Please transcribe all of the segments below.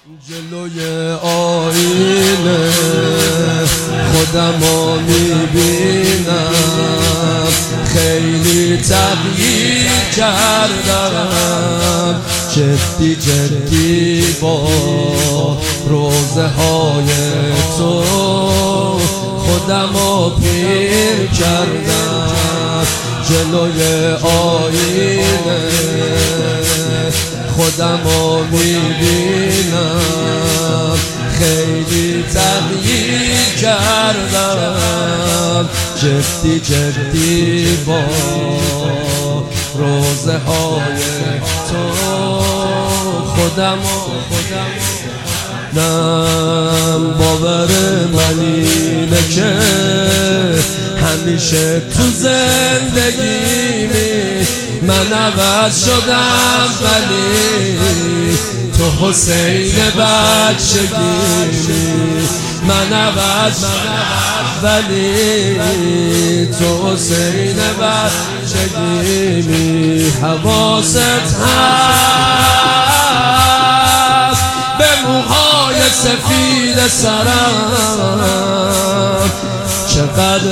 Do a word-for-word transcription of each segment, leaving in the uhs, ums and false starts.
جلوی آینه خودمو میبینم، خیلی تغییر کردم، جدی جدی با روزه های تو خودمو پیر کردم. جلوی آینه خودمو میبینم، خیلی تغییر کردم، جدی جدی با روزه های تو خودمو نم باور من اینه که همیشه تو زندگیمی من عوض شدم، ولی تو حسین بچگیمی من عوض ولی تو حسین بچگیمی. حواست هست به موهای سفید سرم، چقدر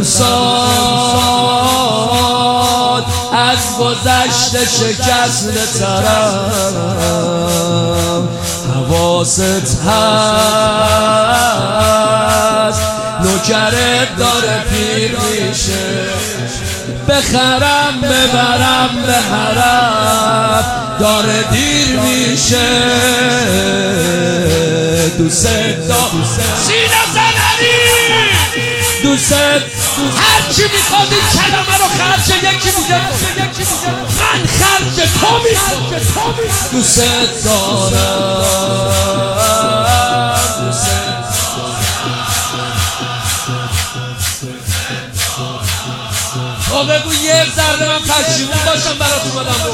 امسال از گذشته شکست ترم. حواست هست نوکرت داره پیر میشه، بخرم ببرم به حرم داره دیر میشه. دوست دارم سینه زنری، دوست هرچی میخواد این کلمه رو خرج یکی میگه من خرج تو میخوام. دوست دارم، دوست تو بگو یه ذره من پشیمون باشم برات اومدم رو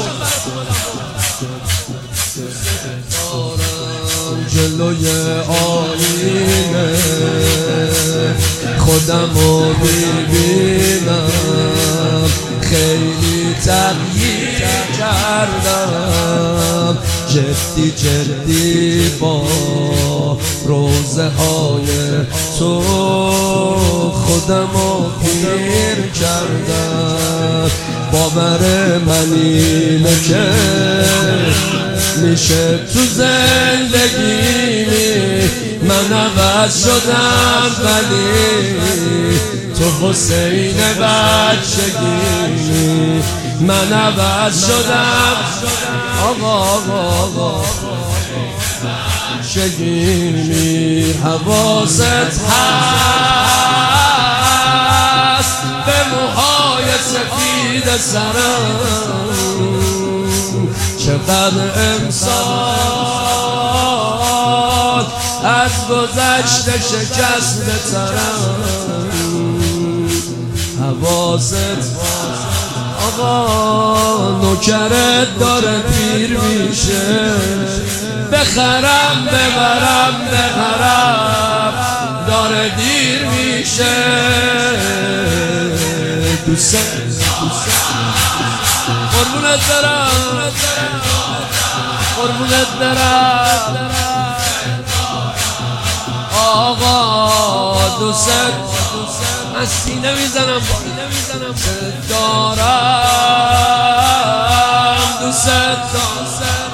جلوی آینه خودمو میبینم، خیلی تغییر کردم، جدی جدی با روزه های تو خودمو پیر کردم. باور من اینه که میشه تو زندگیمی من عوض شدم، ولی تو حسین بچگیمی من عوض شدم. آقا آقا آقا بچگیمی. حواست هست به موهای سفید سرم، چقدر امسال از گذشته شکست ترم. حواست آقا نوکرت داره پیر میشه، بخرم ببرم به حرم داره دیر میشه. دوست قربونت برم، قربونت برم آقا. دوست من سینه میزنم دارم، دوست دارم.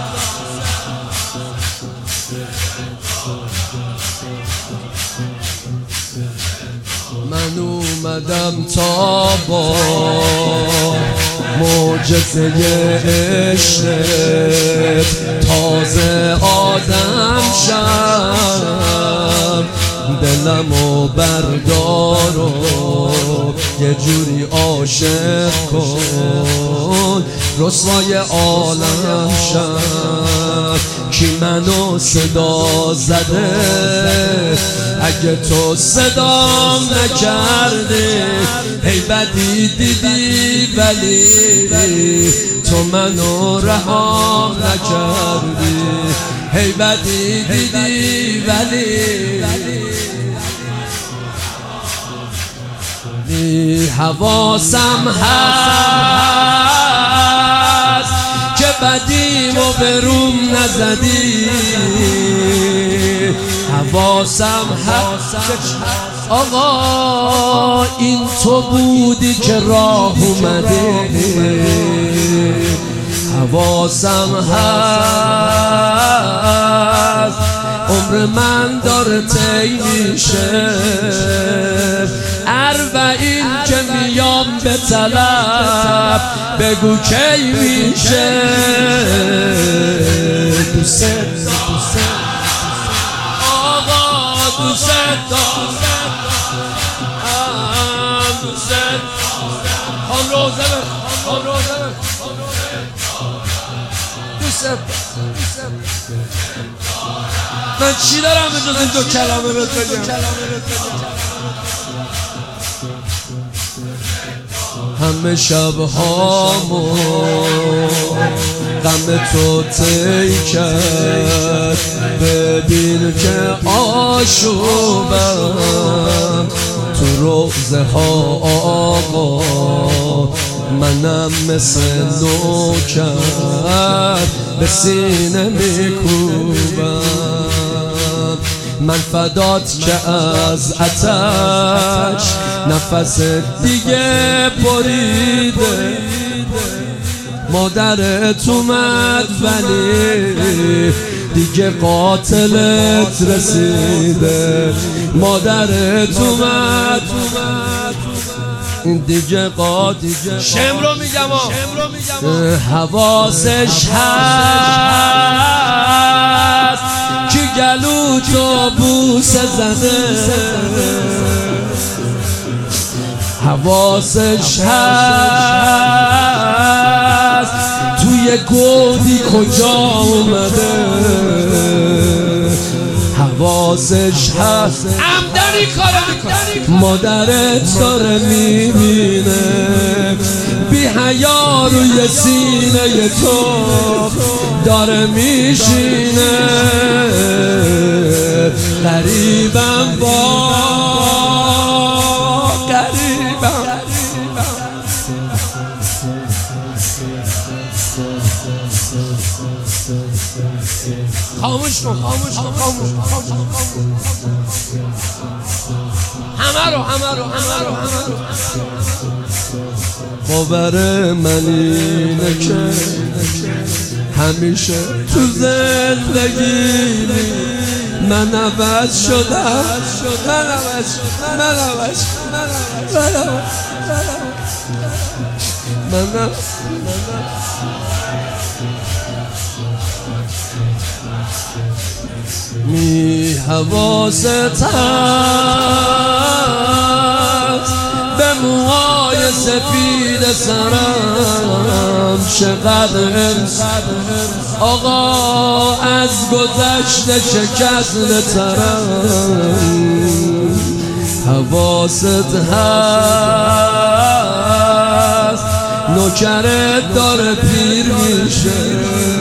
من اومدم تا با معجزه عشقت تازه آدم شم، دلمو بردار و یه جوری عاشق کن، رسوای عالم شم. کی منو صدا زده اگه تو صدام نکردی؟ ای بدی دیدی ولی تو منو رهام نکردی. ای بدی دیدی ولی حواسم هست که بدیمو به روم نزدی حواسم هست آقا این تو بودی که راه اومده حواسم هست عمر من داره طی میشه اربعین که میام به طلب بگو کی میشه دوست آقا دوست دارم دوست خان روزه بر خان روزه بر دوست من چی دارم به جز این دو کلمه بهت بگم همه شبهامو غم تو طی کرد ببین که آشوبم تو روزه ها آقا منم مثل نوکر به سینه میکوبم من فدات که از آتش نفس دیگه بریده مادرت اومد ولی دیگه قاتلت رسیده مادرت اومد دیگه قاتل شم رو میگم حواسش هست که گلو تو بوسه زده حواسش هست توی گودی کجا اومده حواسش هست عمدنی کاره میکنه مادرت داره میبینه بی حیا روی سینه تو داره میشینه غریبم با غریبم خاموش کن خاموش کن خاموش کن همه رو همه رو همه رو همه رو باور من اینه که همیشه تو زندگی من عوض شدم من عوض شدم من عوض شدم من عوض می حواست هست به موهای سفید سرم چقدر آقا از گذشته شکست ترم حواست هست نوکرت داره پیر میشه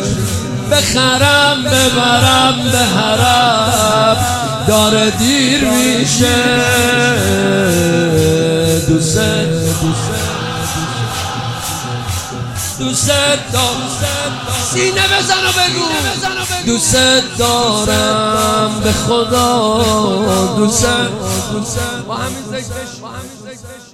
بخرم ببرم به حرم داره دیر میشه دوست دوست دارم سینه بزن و بگو دوست دارم به خدا دوست با همین ذکرش